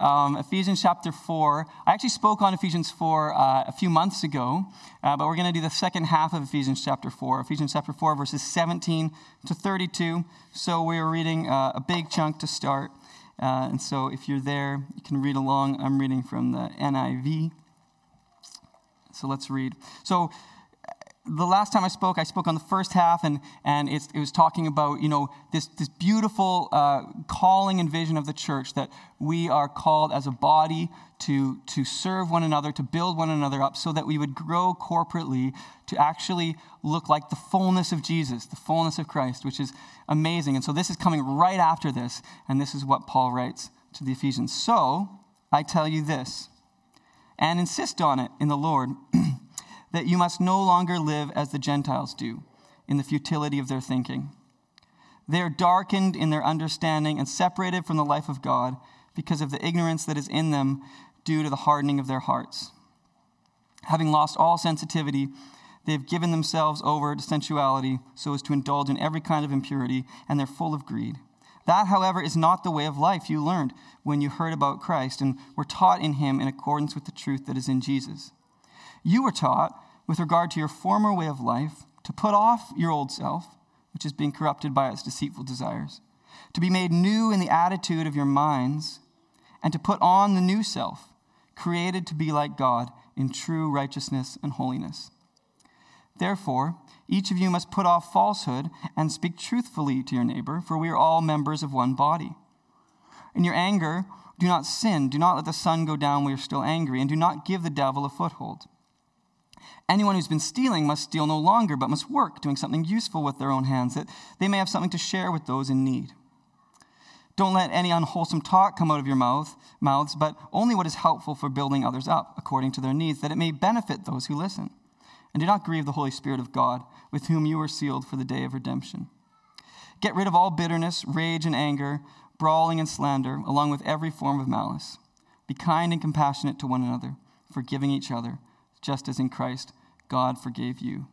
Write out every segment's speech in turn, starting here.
Ephesians chapter 4. I actually spoke on Ephesians 4 a few months ago, but we're going to do the second half of Ephesians chapter 4. Ephesians chapter 4, verses 17 to 32. So we're reading a big chunk to start. And so if you're there, you can read along. I'm reading from the NIV. So let's read. So the last time I spoke on the first half, and it was talking about, this beautiful calling and vision of the church, that we are called as a body to serve one another, to build one another up, so that we would grow corporately to actually look like the fullness of Jesus, the fullness of Christ, which is amazing. And so this is coming right after this, and this is what Paul writes to the Ephesians. So I tell you this, and insist on it in the Lord, that you must no longer live as the Gentiles do, in the futility of their thinking. They are darkened in their understanding and separated from the life of God because of the ignorance that is in them due to the hardening of their hearts. Having lost all sensitivity, they have given themselves over to sensuality so as to indulge in every kind of impurity, and they're full of greed. That, however, is not the way of life you learned when you heard about Christ and were taught in him in accordance with the truth that is in Jesus. You were taught, with regard to your former way of life, to put off your old self, which is being corrupted by its deceitful desires, to be made new in the attitude of your minds, and to put on the new self, created to be like God in true righteousness and holiness. Therefore, each of you must put off falsehood and speak truthfully to your neighbor, for we are all members of one body. In your anger, do not sin. Do not let the sun go down while you're still angry, and do not give the devil a foothold. Anyone who's been stealing must steal no longer, but must work, doing something useful with their own hands, that they may have something to share with those in need. Don't let any unwholesome talk come out of your mouths, but only what is helpful for building others up, according to their needs, that it may benefit those who listen. And do not grieve the Holy Spirit of God, with whom you were sealed for the day of redemption. Get rid of all bitterness, rage, and anger, brawling and slander, along with every form of malice. Be kind and compassionate to one another, forgiving each other, just as in Christ God forgave you.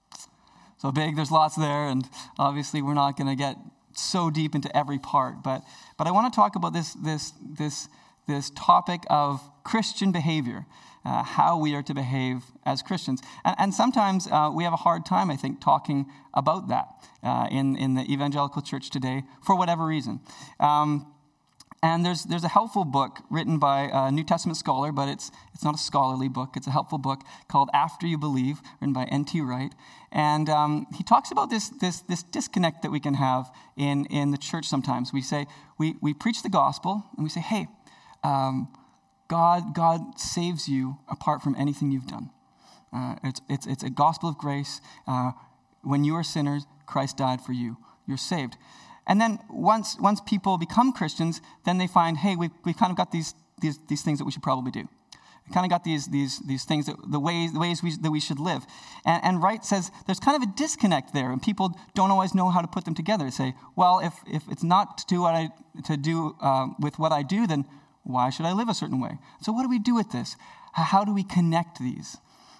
So big, there's lots there, and obviously we're not going to get so deep into every part, but I want to talk about this topic of Christian behavior, how we are to behave as Christians. And sometimes we have a hard time, I think, talking about that in the evangelical church today, for whatever reason. And there's a helpful book written by a New Testament scholar, but it's not a scholarly book. It's a helpful book called After You Believe, written by N.T. Wright. And he talks about this disconnect that we can have in the church sometimes. We say, we preach the gospel, and we say, hey, God saves you apart from anything you've done. It's a gospel of grace. When you are sinners, Christ died for you. You're saved. And then once people become Christians, then they find, hey, we've kind of got these things that we should probably do. We kind of got these things, the ways that we should live. And Wright says there's kind of a disconnect there, and people don't always know how to put them together. They say, well, if it's not to do with what I do, then why should I live a certain way? So what do we do with this? How do we connect these?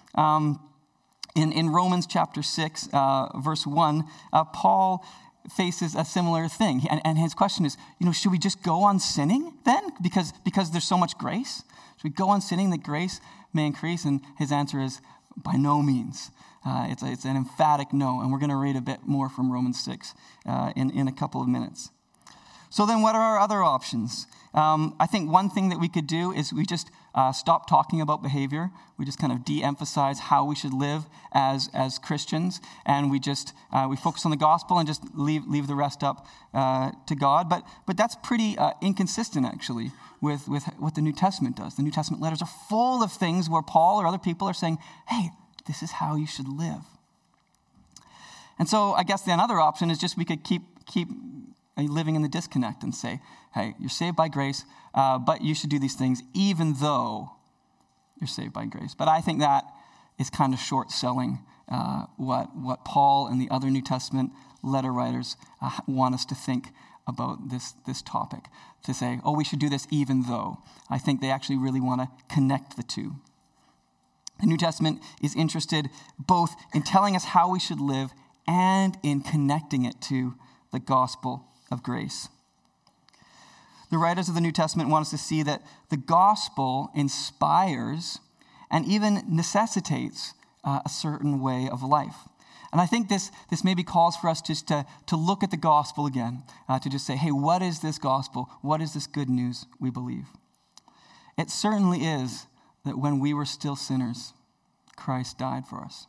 In Romans chapter 6, verse 1, Paul faces a similar thing. And his question is, should we just go on sinning then? Because there's so much grace? Should we go on sinning that grace may increase? And his answer is, by no means. It's an emphatic no. And we're going to read a bit more from Romans 6 in a couple of minutes. So then what are our other options? I think one thing that we could do is we just stop talking about behavior. We just kind of de-emphasize how we should live as Christians, and we focus on the gospel and just leave the rest up to God. But that's pretty inconsistent, actually, with what the New Testament does. The New Testament letters are full of things where Paul or other people are saying, hey, this is how you should live. And so I guess the another option is just we could keep living in the disconnect and say, hey, you're saved by grace, but you should do these things even though you're saved by grace. But I think that is kind of short-selling what Paul and the other New Testament letter writers want us to think about this topic. To say, oh, we should do this even though. I think they actually really want to connect the two. The New Testament is interested both in telling us how we should live and in connecting it to the gospel of grace. The writers of the New Testament want us to see that the gospel inspires and even necessitates a certain way of life. And I think this maybe calls for us just to look at the gospel again, to just say, hey, what is this gospel? What is this good news we believe? It certainly is that when we were still sinners, Christ died for us.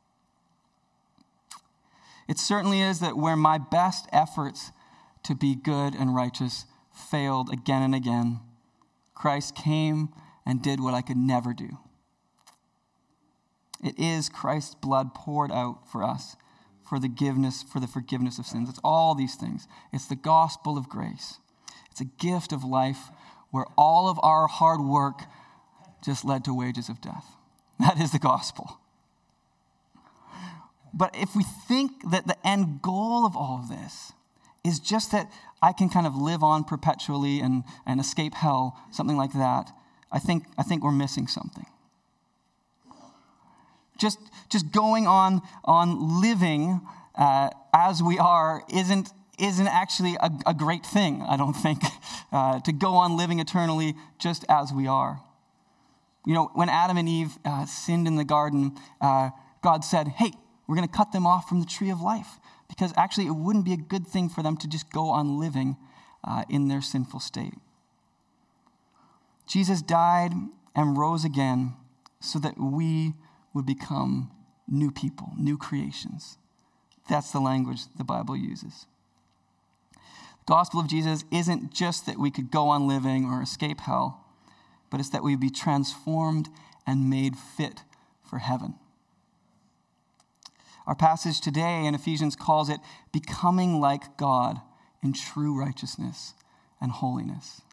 It certainly is that where my best efforts to be good and righteous failed again and again, Christ came and did what I could never do. It is Christ's blood poured out for us for the forgiveness of sins. It's all these things. It's the gospel of grace. It's a gift of life where all of our hard work just led to wages of death. That is the gospel. But if we think that the end goal of all of this is just that I can kind of live on perpetually and escape hell, something like that, I think we're missing something. Just going on living as we are isn't actually a great thing, I don't think, to go on living eternally just as we are. You know, when Adam and Eve sinned in the garden, God said, hey, we're going to cut them off from the tree of life, because actually it wouldn't be a good thing for them to just go on living in their sinful state. Jesus died and rose again so that we would become new people, new creations. That's the language the Bible uses. The gospel of Jesus isn't just that we could go on living or escape hell, but it's that we be transformed and made fit for heaven. Our passage today in Ephesians calls it becoming like God in true righteousness and holiness.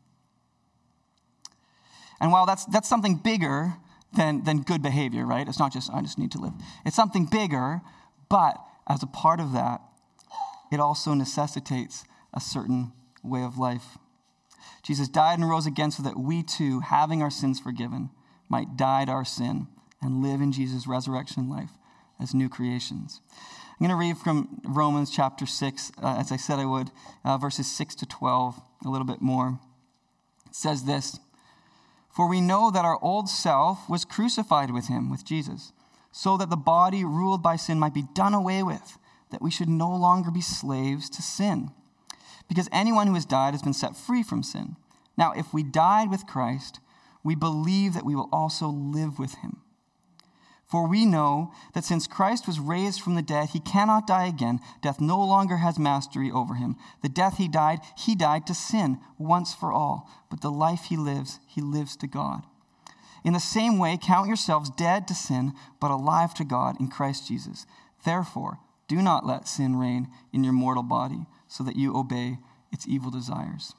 And while that's something bigger than good behavior, right? It's not just, I just need to live. It's something bigger, but as a part of that, it also necessitates a certain way of life. Jesus died and rose again so that we too, having our sins forgiven, might die to our sin and live in Jesus' resurrection life as new creations. I'm going to read from Romans chapter 6, as I said I would, verses 6 to 12, a little bit more. It says this, "For we know that our old self was crucified with him," with Jesus, "so that the body ruled by sin might be done away with, that we should no longer be slaves to sin. Because anyone who has died has been set free from sin. Now, if we died with Christ, we believe that we will also live with him. For we know that since Christ was raised from the dead, he cannot die again. Death no longer has mastery over him. The death he died to sin once for all. But the life he lives to God. In the same way, count yourselves dead to sin, but alive to God in Christ Jesus. Therefore, do not let sin reign in your mortal body, so that you obey its evil desires."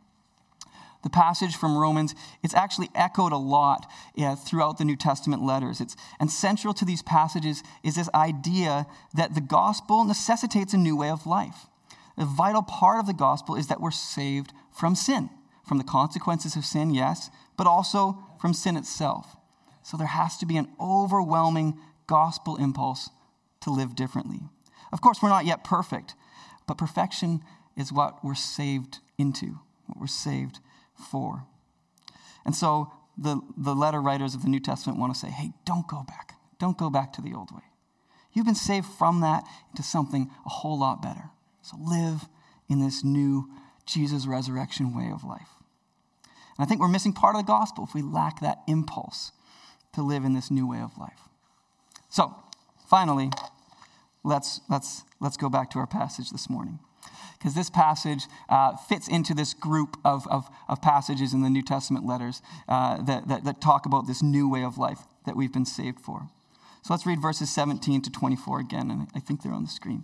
The passage from Romans, it's actually echoed a lot throughout the New Testament letters. And central to these passages is this idea that the gospel necessitates a new way of life. A vital part of the gospel is that we're saved from sin, from the consequences of sin, yes, but also from sin itself. So there has to be an overwhelming gospel impulse to live differently. Of course, we're not yet perfect, but perfection is what we're saved into, what we're saved for. And so the letter writers of the New Testament want to say, hey, don't go back. Don't go back to the old way. You've been saved from that into something a whole lot better. So live in this new Jesus resurrection way of life. And I think we're missing part of the gospel if we lack that impulse to live in this new way of life. So, finally, let's go back to our passage this morning. Because this passage fits into this group of passages in the New Testament letters that talk about this new way of life that we've been saved for. So let's read verses 17 to 24 again, and I think they're on the screen.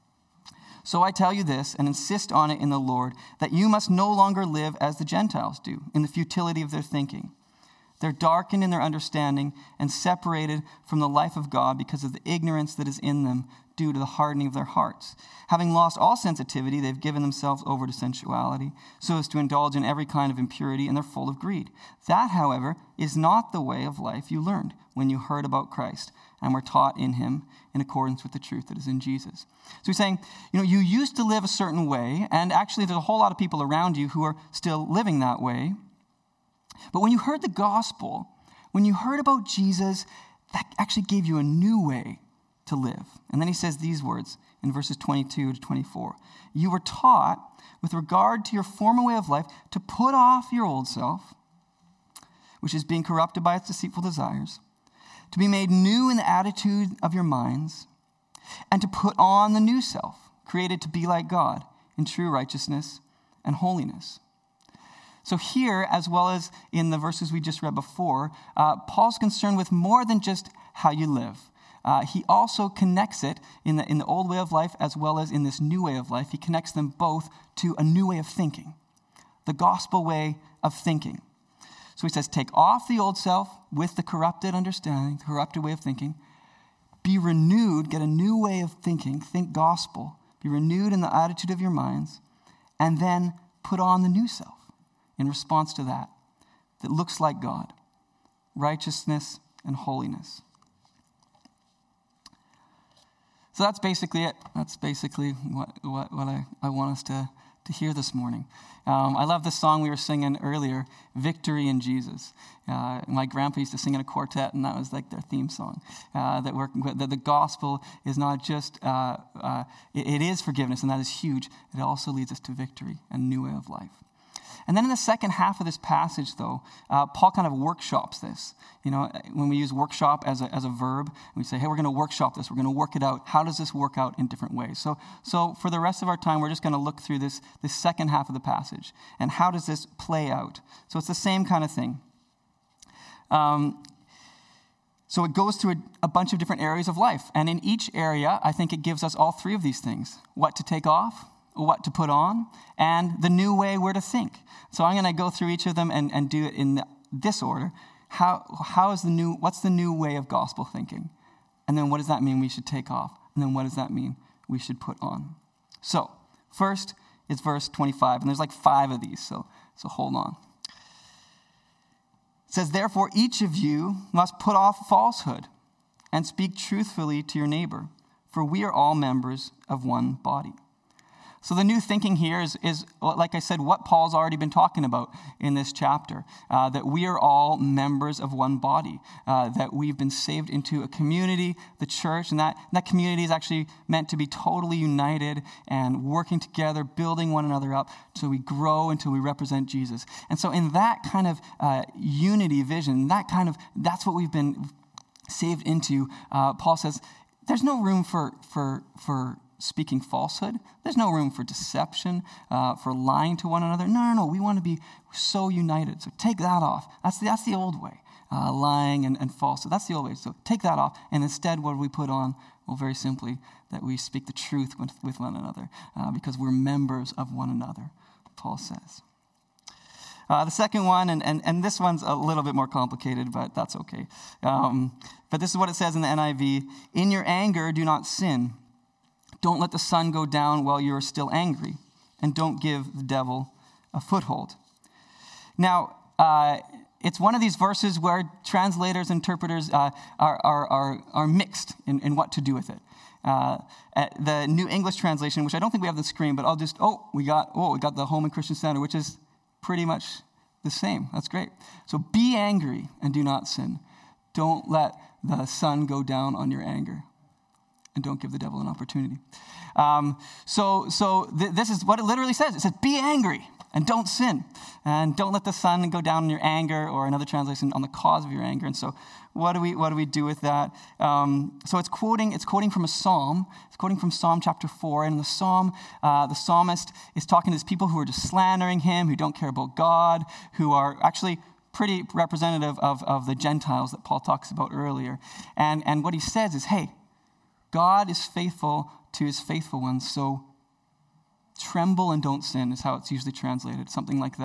"So I tell you this, and insist on it in the Lord, that you must no longer live as the Gentiles do, in the futility of their thinking. They're darkened in their understanding and separated from the life of God because of the ignorance that is in them due to the hardening of their hearts. Having lost all sensitivity, they've given themselves over to sensuality so as to indulge in every kind of impurity, and they're full of greed. That, however, is not the way of life you learned when you heard about Christ and were taught in him in accordance with the truth that is in Jesus. So he's saying, you used to live a certain way, and actually there's a whole lot of people around you who are still living that way. But when you heard the gospel, when you heard about Jesus, that actually gave you a new way to live. And then he says these words in verses 22 to 24. You were taught, with regard to your former way of life, to put off your old self, which is being corrupted by its deceitful desires, to be made new in the attitude of your minds, and to put on the new self, created to be like God in true righteousness and holiness. So here, as well as in the verses we just read before, Paul's concerned with more than just how you live. He also connects it in the old way of life as well as in this new way of life. He connects them both to a new way of thinking, the gospel way of thinking. So he says, take off the old self with the corrupted understanding, the corrupted way of thinking. Be renewed, get a new way of thinking, think gospel. Be renewed in the attitude of your minds, and then put on the new self in response to that looks like God, righteousness and holiness. So that's basically it. That's basically what I want us to hear this morning. I love the song we were singing earlier, Victory in Jesus. My grandpa used to sing in a quartet, and that was like their theme song. That the gospel is not just, it is forgiveness, and that is huge. It also leads us to victory and a new way of life. And then in the second half of this passage, though, Paul kind of workshops this. When we use workshop as a verb, we say, hey, we're going to workshop this. We're going to work it out. How does this work out in different ways? So for the rest of our time, we're just going to look through this second half of the passage. And how does this play out? So it's the same kind of thing. So it goes through a bunch of different areas of life. And in each area, I think it gives us all three of these things. What to take off, what to put on, and the new way where to think. So I'm going to go through each of them and do it in this order. What's the new way of gospel thinking? And then what does that mean we should take off? And then what does that mean we should put on? So first is verse 25, and there's like 5 of these, so hold on. It says, therefore each of you must put off falsehood and speak truthfully to your neighbor, for we are all members of one body. So the new thinking here is, like I said, what Paul's already been talking about in this chapter, that we are all members of one body, that we've been saved into a community, the church, and that community is actually meant to be totally united and working together, building one another up so we grow until we represent Jesus. And so in that kind of unity vision, that's what we've been saved into. Paul says, there's no room for speaking falsehood. There's no room for deception, for lying to one another. No. We want to be so united. So take that off. That's the old way, lying and falsehood. That's the old way. So take that off. And instead, what do we put on? Well, very simply, that we speak the truth with one another because we're members of one another, Paul says. The second one, and this one's a little bit more complicated, but that's okay. But this is what it says in the NIV. In your anger, do not sin. Don't let the sun go down while you are still angry, and don't give the devil a foothold. Now, it's one of these verses where translators, interpreters are mixed in what to do with it. The New English Translation, which I don't think we have on the screen, but I'll just, we got the Holman Christian Standard, which is pretty much the same. That's great. So be angry and do not sin. Don't let the sun go down on your anger. And don't give the devil an opportunity. This is what it literally says. It says, be angry and don't sin. And don't let the sun go down on your anger, or another translation, on the cause of your anger. And so what do we do with that? So it's quoting from a psalm. It's quoting from Psalm chapter 4. And in the psalm, the psalmist is talking to these people who are just slandering him, who don't care about God, who are actually pretty representative of the Gentiles that Paul talks about earlier. And what he says is, hey, God is faithful to his faithful ones, so tremble and don't sin is how it's usually translated, something like that.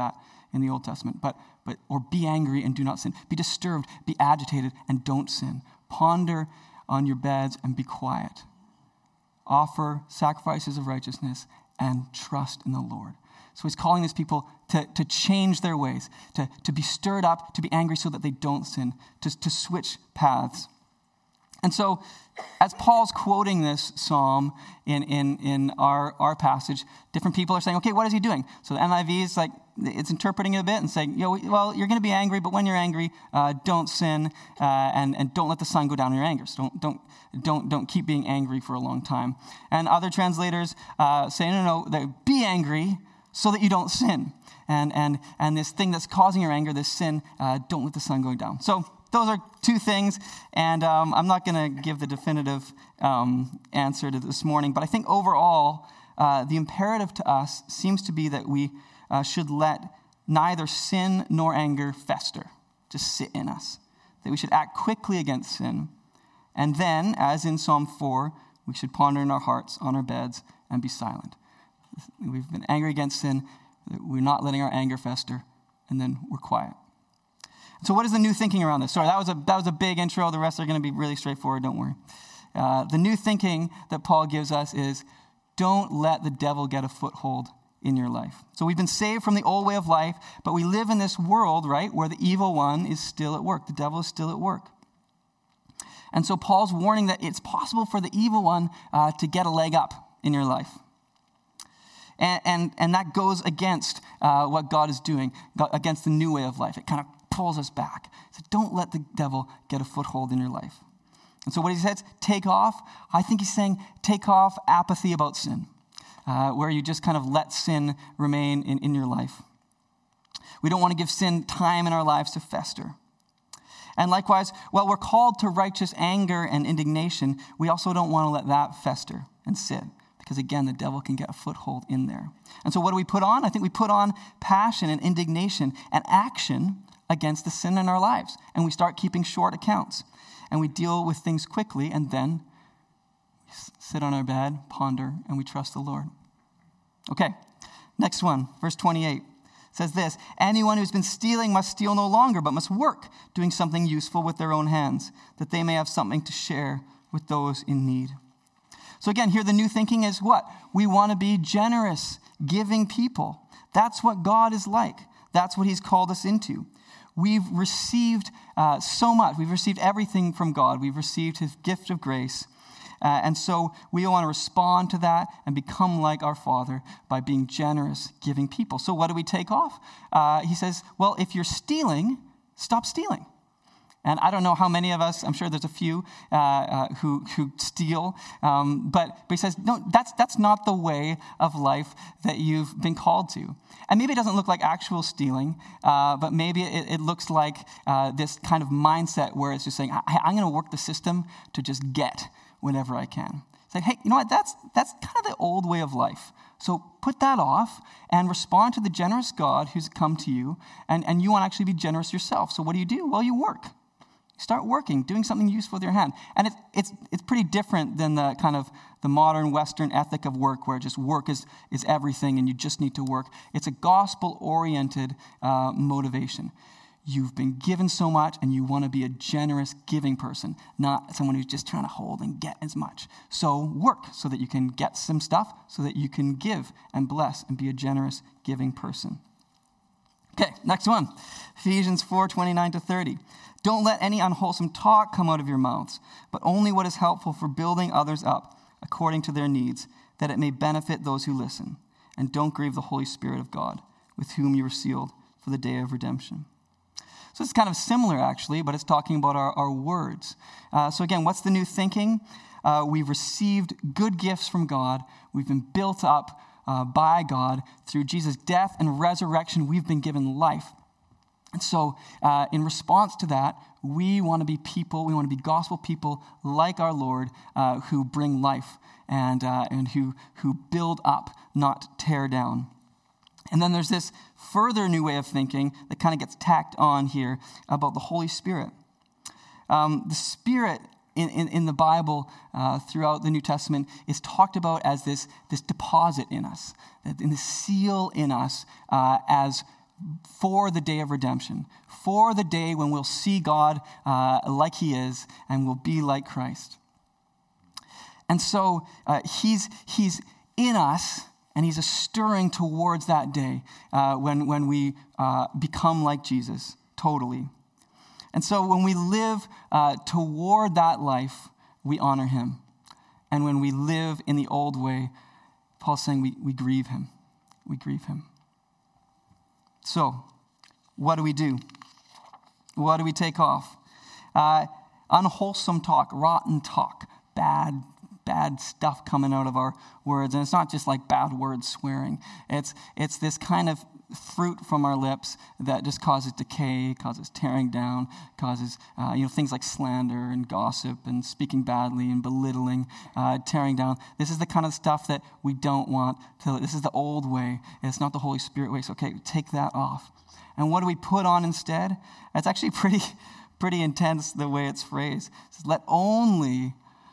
in the Old Testament. Or be angry and do not sin. Be disturbed, be agitated, and don't sin. Ponder on your beds and be quiet. Offer sacrifices of righteousness and trust in the Lord. So he's calling these people to change their ways, to be stirred up, to be angry so that they don't sin, to switch paths. And so as Paul's quoting this psalm in our passage, different people are saying, okay, what is he doing? So the NIV is like, it's interpreting it a bit and saying, well, you're going to be angry, but when you're angry, don't sin and don't let the sun go down in your anger. So don't keep being angry for a long time. And other translators say, no, be angry so that you don't sin. And this thing that's causing your anger, this sin, don't let the sun go down. So those are two things, and I'm not going to give the definitive answer to this morning, but I think overall, the imperative to us seems to be that we should let neither sin nor anger fester, just sit in us, that we should act quickly against sin, and then, as in Psalm 4, we should ponder in our hearts on our beds and be silent. We've been angry against sin, we're not letting our anger fester, and then we're quiet. So what is the new thinking around this? Sorry, that was a big intro. The rest are going to be really straightforward, don't worry. The new thinking that Paul gives us is don't let the devil get a foothold in your life. So we've been saved from the old way of life, but we live in this world, right, where the evil one is still at work. The devil is still at work. And so Paul's warning that it's possible for the evil one to get a leg up in your life. And that goes against what God is doing, against the new way of life. It kind of pulls us back. So don't let the devil get a foothold in your life. And so what he says, take off, I think he's saying take off apathy about sin, where you just kind of let sin remain in your life. We don't want to give sin time in our lives to fester. And likewise, while we're called to righteous anger and indignation, we also don't want to let that fester and sit. Because again, the devil can get a foothold in there. And so what do we put on? I think we put on passion and indignation and action against the sin in our lives. And we start keeping short accounts. And we deal with things quickly, and then we sit on our bed, ponder, and we trust the Lord. Okay, next one, verse 28. Says this, anyone who's been stealing must steal no longer, but must work, doing something useful with their own hands, that they may have something to share with those in need. So again, here the new thinking is what? We want to be generous, giving people. That's what God is like. That's what he's called us into. We've received so much. We've received everything from God. We've received his gift of grace. And so we want to respond to that and become like our Father by being generous, giving people. So what do we take off? He says, well, if you're stealing, stop stealing. And I don't know how many of us, I'm sure there's a few who steal, but he says, no, that's not the way of life that you've been called to. And maybe it doesn't look like actual stealing, but maybe it looks like this kind of mindset where it's just saying, I'm going to work the system to just get whenever I can. It's like, hey, you know what, that's kind of the old way of life. So put that off and respond to the generous God who's come to you, and you want to actually be generous yourself. So what do? Well, you work. Start working, doing something useful with your hand. And it's pretty different than the kind of the modern Western ethic of work where just work is everything and you just need to work. It's a gospel-oriented motivation. You've been given so much and you want to be a generous giving person, not someone who's just trying to hold and get as much. So work so that you can get some stuff, so that you can give and bless and be a generous giving person. Okay, next one. Ephesians 4:29-30. Don't let any unwholesome talk come out of your mouths, but only what is helpful for building others up according to their needs, that it may benefit those who listen. And don't grieve the Holy Spirit of God, with whom you were sealed for the day of redemption. So it's kind of similar, actually, but it's talking about our words. So again, what's the new thinking? We've received good gifts from God. We've been built up by God. Through Jesus' death and resurrection, we've been given life. And so in response to that, we want to be people, we want to be gospel people like our Lord who bring life and who build up, not tear down. And then there's this further new way of thinking that kind of gets tacked on here about the Holy Spirit. The Spirit in the Bible throughout the New Testament is talked about as this deposit in us, in the seal in us as for the day of redemption, for the day when we'll see God like he is and we'll be like Christ. And so he's in us, and he's a stirring towards that day when we become like Jesus totally. And so when we live toward that life, we honor him. And when we live in the old way, Paul's saying we grieve him. We grieve him. So, what do we do? What do we take off? Unwholesome talk, rotten talk, bad stuff coming out of our words. And it's not just like bad words swearing. It's this kind of fruit from our lips that just causes decay, causes tearing down, causes things like slander and gossip and speaking badly and belittling, tearing down. This is the kind of stuff that we don't want to. This is the old way. It's not the Holy Spirit way. So okay, take that off. And what do we put on instead? It's actually pretty intense the way it's phrased. It says, let only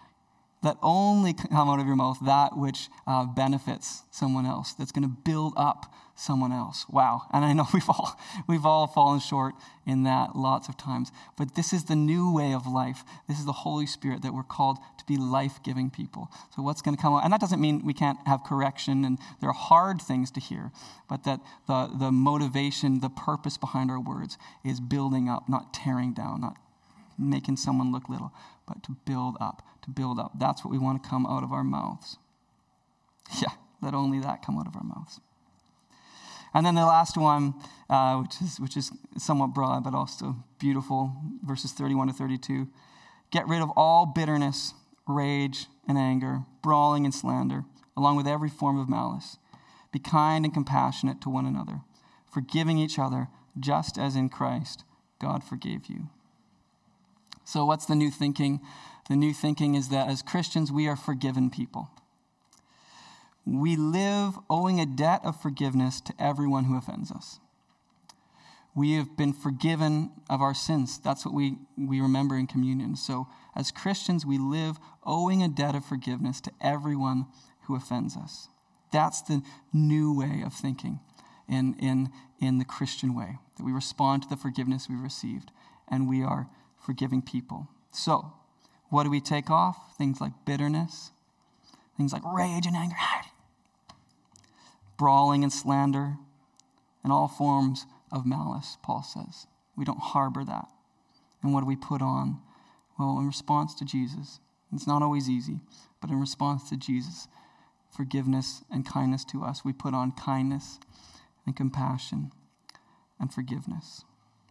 come out of your mouth that which benefits someone else, that's going to build up someone else. Wow. And I know we've all fallen short in that lots of times. But this is the new way of life. This is the Holy Spirit that we're called to be life-giving people. So what's going to come out? And that doesn't mean we can't have correction, and there are hard things to hear, but that the motivation, the purpose behind our words is building up, not tearing down, not making someone look little, but to build up, to build up. That's what we want to come out of our mouths. Yeah, let only that come out of our mouths. And then the last one, which is somewhat broad, but also beautiful, verses 31 to 32. Get rid of all bitterness, rage, and anger, brawling and slander, along with every form of malice. Be kind and compassionate to one another, forgiving each other, just as in Christ God forgave you. So what's the new thinking? The new thinking is that as Christians, we are forgiven people. We live owing a debt of forgiveness to everyone who offends us. We have been forgiven of our sins. That's what we remember in communion. So as Christians, we live owing a debt of forgiveness to everyone who offends us. That's the new way of thinking in the Christian way, that we respond to the forgiveness we've received, and we are forgiving people. So, what do we take off? Things like bitterness, things like rage and anger, brawling and slander, and all forms of malice, Paul says. We don't harbor that. And what do we put on? Well, in response to Jesus, it's not always easy, but in response to Jesus, forgiveness and kindness to us, we put on kindness and compassion and forgiveness.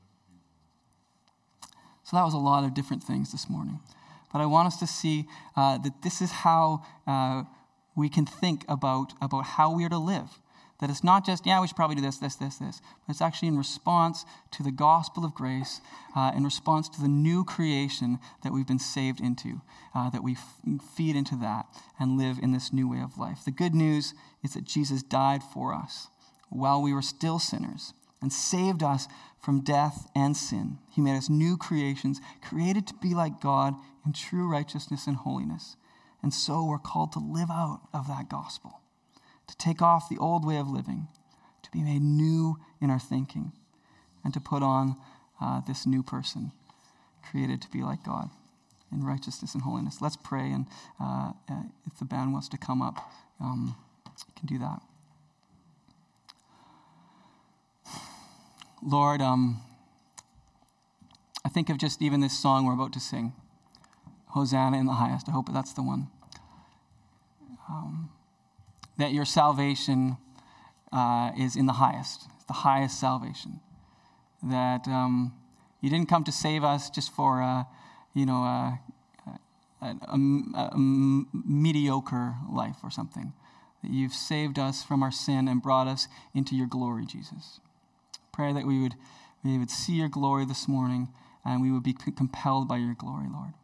So that was a lot of different things this morning. But I want us to see that this is how we can think about how we are to live. That it's not just, we should probably do this. But it's actually in response to the gospel of grace, in response to the new creation that we've been saved into, that we feed into that and live in this new way of life. The good news is that Jesus died for us while we were still sinners and saved us from death and sin. He made us new creations, created to be like God in true righteousness and holiness. And so we're called to live out of that gospel, to take off the old way of living, to be made new in our thinking, and to put on this new person, created to be like God in righteousness and holiness. Let's pray, and if the band wants to come up, you can do that. Lord, I think of just even this song we're about to sing, Hosanna in the highest. I hope that's the one. That your salvation is in the highest. It's the highest salvation. That you didn't come to save us just for a mediocre life or something. That you've saved us from our sin and brought us into your glory, Jesus. Pray that we would see your glory this morning, and we would be compelled by your glory, Lord.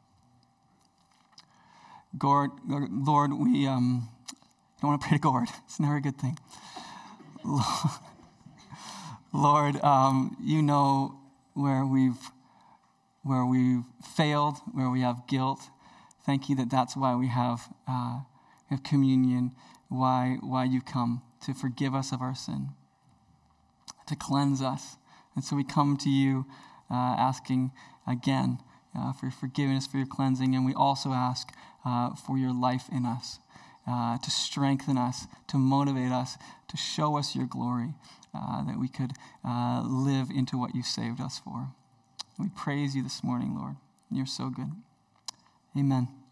Lord, we don't want to pray to God. It's never a good thing. Lord, you know where we've failed, where we have guilt. Thank you that's why we have communion, why you come to forgive us of our sin, to cleanse us. And so we come to you asking again for your forgiveness, for your cleansing, and we also ask for your life in us, to strengthen us, to motivate us, to show us your glory, that we could live into what you saved us for. We praise you this morning, Lord. You're so good. Amen.